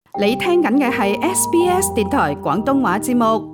你聽緊嘅係 SBS 電台廣東話節目。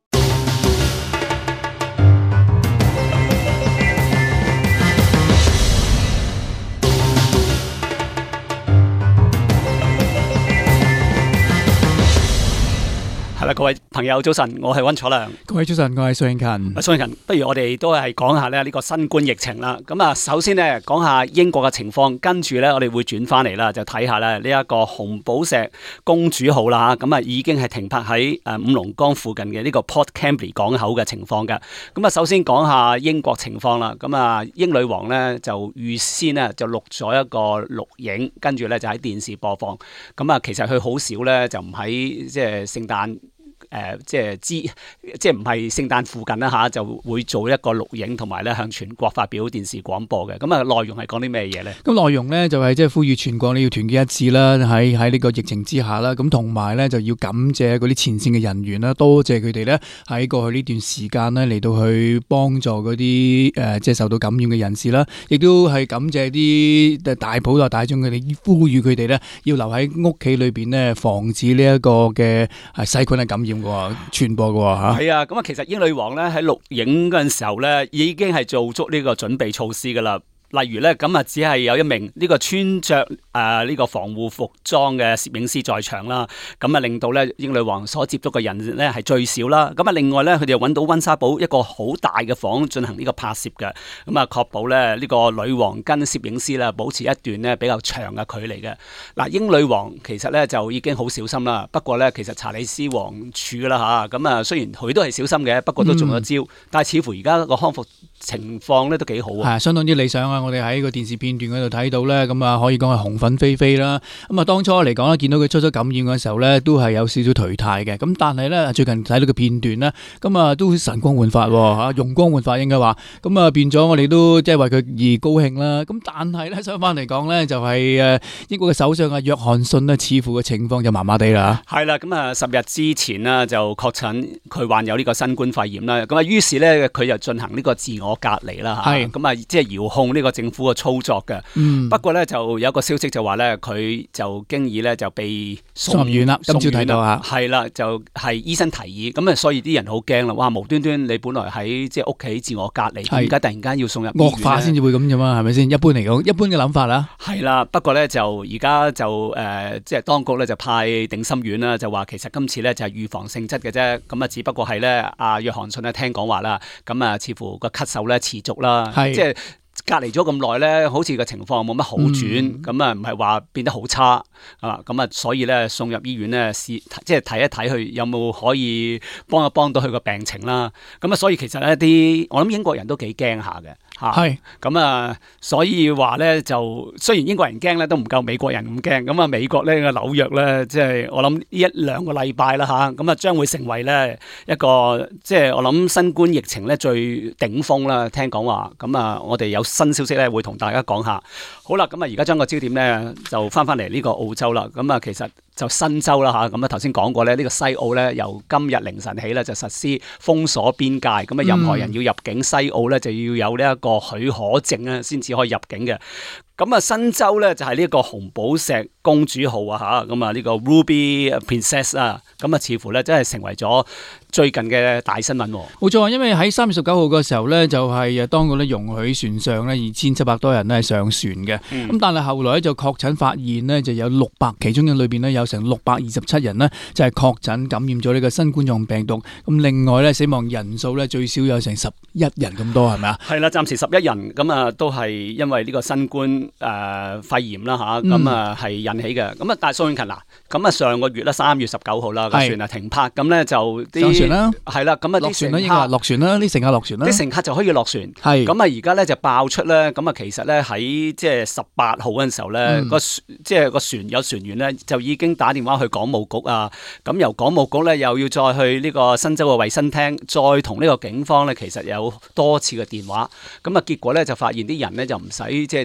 係啦，各位朋友早晨，我係溫楚良。 各位早晨，我係蘇永勤。 蘇永勤，不如我哋都係講下咧呢個新冠疫情啦。咁啊，首先咧講下英國嘅情況，跟住咧我哋會轉翻嚟啦，就睇下咧呢一個紅寶石公主號啦嚇，咁啊已經係停泊喺五龍崗附近嘅呢個 Port Campbell 港口嘅情況嘅。咁啊，首先講下英國情況啦。咁啊，英女王咧就預先咧就錄咗一個錄影，跟住咧就喺電視播放。咁啊，其實佢好少咧就唔喺即係聖誕。即係唔係聖誕附近啦嚇，就會做一個錄影，同埋咧向全國發表電視廣播嘅。咁啊，內容係講啲咩嘢咧？ 咁內容咧就係即係呼籲全國你要團結一致啦，喺呢個疫情之下啦。咁同埋咧就要感謝嗰啲前線嘅人員啦，多謝佢哋咧喺過去呢段時間咧嚟到去幫助嗰啲即係受到感染嘅人士啦，亦都係感謝啲大普羅大眾佢哋，呼籲佢哋咧要留喺屋企裏邊咧，防止呢一個嘅細菌嘅感染傳播嘅吓。係啊，咁啊，其實英女王咧喺錄影嗰陣時候咧，已經係做足呢個準備措施噶啦。例如咧，咁啊，只係有一名呢個穿着呢個防護服裝嘅攝影師在場啦，咁啊令到咧英女王所接觸嘅人咧係最少啦。咁啊，另外咧佢哋又揾到溫莎堡一個好大嘅房進行呢個拍攝嘅，咁啊確保咧呢個女王跟攝影師啦保持一段咧比較長嘅距離嘅。嗱，英女王其實咧就已經好小心啦，不過咧其實查理斯王儲啦嚇，咁啊雖然佢都係小心嘅，不過都中咗招，但係似乎而家個康復情況咧都幾好啊， 係相當之理想啊！我哋喺個電視片段嗰度睇到咧，咁啊可以講係紅粉飛飛啦。咁啊當初嚟講咧，見到佢初感染嘅時候咧，都係有少少頹態嘅。咁但係咧最近睇到個片段咧，咁啊都神光煥發嚇，容光煥發應該話。咁啊變咗我哋都即係為佢而高興啦。咁但係咧相反嚟講咧，就係英國嘅首相啊約翰遜咧，似乎嘅情況就麻麻地啦。 係啦，咁啊10日之前啦就確診佢患有呢個新冠肺炎啦。咁啊於是咧佢就進行呢個自我隔離啦嚇。係咁啊，即係遙控呢個政府嘅操作嘅。不過咧就有一個消息就話咧，佢就經已咧就被送入院啦。今朝睇到啊，係啦，就係醫生提議，咁啊所以啲人好驚啦。哇，無端端你本來喺即係屋企自我隔離，而家突然間要送入醫院， 惡化先至會咁啫嘛，係咪先？一般嚟講，一般嘅諗法啦。 係啦，不過咧就而家就即係當局咧就派定心丸啦，就話其實今次咧就係預防性質嘅啫。咁啊，只不過係咧阿約翰遜咧聽講話啦，咁啊似乎個咳嗽咧持續啦，即係。隔離咗咁耐咧，好似個情況冇乜好轉，咁啊唔係話變得好差啊，咁啊所以咧送入醫院咧試即係睇一睇佢有冇可以幫到佢個病情啦。咁啊所以其實咧我諗英國人都幾驚下嘅嚇，係咁啊，所以話咧就雖然英國人驚咧，都唔夠美國人咁驚。咁啊美國咧個紐約咧，即係我諗呢1-2個禮拜啦嚇，咁啊將會成為咧一個即係我諗新冠疫情咧最頂峰啦。聽講話咁啊，我哋有新消息咧會同大家講下。好啦，咁啊而家將個焦點咧就翻嚟呢個澳洲啦。咁啊其實就新州啦嚇，咁啊頭先講過咧，呢個西澳咧由今日凌晨起咧就實施封鎖邊界，咁啊任何人要入境西澳咧就要有呢一個許可證啊先至可以入境嘅。咁啊新州咧就係呢個紅寶石公主號啊嚇，咁啊呢個 Ruby Princess 啊，咁啊似乎咧真係成為咗最近嘅大新聞。 冇錯，因為喺3月19號嘅時候咧，就係當局咧容許船上咧2700多人咧上船嘅。咁但係後來咧就確診發現咧就有600，其中嘅裏邊咧有成627人呢，就係確診感染咗呢個新冠狀病毒。咁另外咧死亡人數咧最少有成11人咁多，係咪啊？係啦，暫時11人，咁啊都係因為呢個新冠肺炎啦嚇，咁啊係引起嘅。咁啊但係蘇永勤嗱，咁啊上個月啦3月19號啦個船啊停泊，咁咧就啲船啦， 係啦，咁啊落船啦，應該話落船啦，啲乘客落船啦， 啲乘客就可以落船。係咁啊而家咧就爆出咧，咁啊其實咧喺即係18號嗰陣時候咧，即係個船有船員咧就已經打電話去港務局啊，咁由港務局咧又要再去呢個新州嘅衛生廳，再同呢個警方咧其實有多次嘅電話，咁啊結果咧就發現啲人咧就唔使即係點樣檢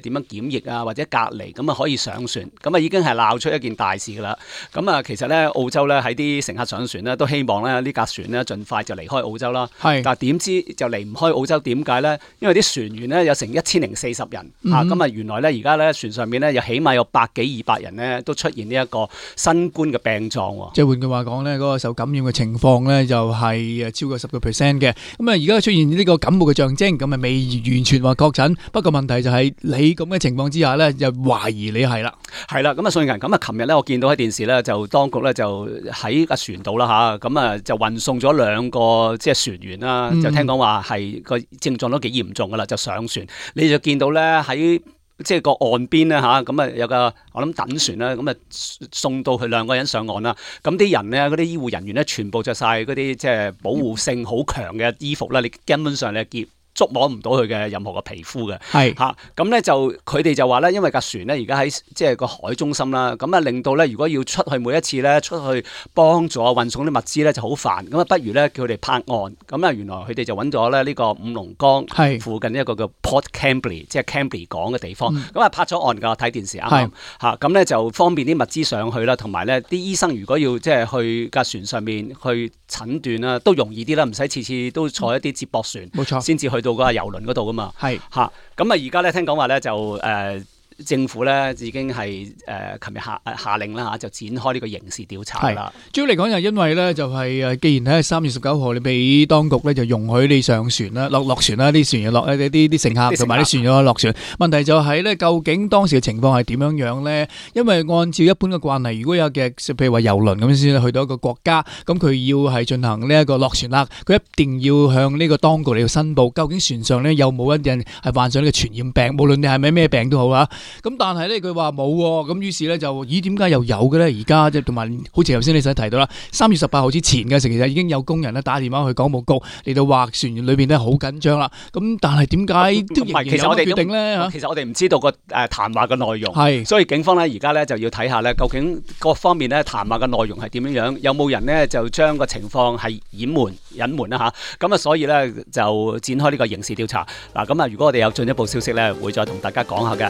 檢疫啊或者隔離，咁啊可以上船，咁啊已經係鬧出一件大事㗎啦。咁啊其實咧澳洲咧喺啲乘客上船咧都希望咧呢架船咧盡快就離開澳洲啦。但係點知就離唔開澳洲，點解咧？因為啲船員咧有成1040人咁啊原來咧而家咧船上面咧又起碼有100幾200人咧都出現呢一個新冠嘅病狀喎。 即係換句話講咧，嗰個受感染嘅情況咧就係超過10%嘅。咁啊而家出現呢個感冒嘅象徵，咁啊未完全話確診。不過問題就係你咁嘅情況之下咧，就懷疑你係啦。 係啦，咁啊，信人咁啊，琴日咧我見到喺電視咧，就當局咧就喺架船度啦嚇，咁啊就運送咗2個即係船員啦，就聽講話係個症狀都幾嚴重噶啦，就上船，你就見到咧喺即係個岸邊咧嚇，咁啊有個我諗等船啦，咁啊送到佢2個人上岸啦，咁啲人咧嗰啲醫護人員咧全部着晒嗰啲即係保護性好強嘅衣服啦，你根本上你見觸摸唔到佢嘅任何嘅皮膚嘅，係嚇咁咧就佢哋就話咧，因為架船咧而家喺即係個海中心啦，咁啊令到咧如果要出去每一次咧出去幫助運送啲物資咧就好煩，咁啊不如咧叫佢哋泊岸，咁啊原來佢哋就揾咗咧呢個五龍崗附近一個叫 Port Kambly 即係 Kambly 港嘅地方，咁啊泊咗岸㗎，睇電視啱啱嚇，咁咧就方便啲物資上去啦，同埋咧啲醫生如果要即係去架船上面去診斷啦，都容易啲啦，唔使次次都坐一啲接駁船，冇錯，先至去到嗰個郵輪嗰度噶嘛，係嚇，咁啊而家咧聽講話咧就政府咧已經係琴日下令啦嚇，就展開呢個刑事調查啦。 主要嚟講就因為咧就係既然喺3月19號你俾當局咧就容許你上船啦，落船啦，啲船員落啲乘客同埋啲船員落船。問題就係咧，究竟當時嘅情況係點樣樣咧？因為按照一般嘅慣例，如果有嘅譬如話郵輪咁先去到一個國家，咁佢要係進行呢一個落船啦，佢一定要向呢個當局嚟到申報，究竟船上咧有冇一人係患上呢個傳染病，無論你係咪咩病都好啊。咁但係咧佢話冇喎，咁於是咧就點解又有嘅咧？而家即係同埋好似頭先你想提到啦，3月18號之前嘅時其實已經有工人咧打電話去港務局嚟到話船員裏邊咧好緊張啦。咁但係點解都仍然有個決定咧嚇？ 其實我哋唔知道個談話嘅內容，係所以警方咧而家咧就要睇下咧究竟各方面咧談話嘅內容係點樣樣，有冇人咧就將個情況係隱瞞啦嚇。咁啊所以咧就展開呢個刑事調查。嗱咁啊如果我哋有進一步消息咧，會再同大家講下嘅。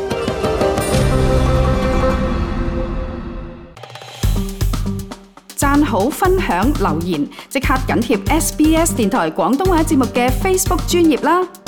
讚好、分享、留言，即刻緊貼SBS 電台廣東話節目嘅 Facebook 專頁啦！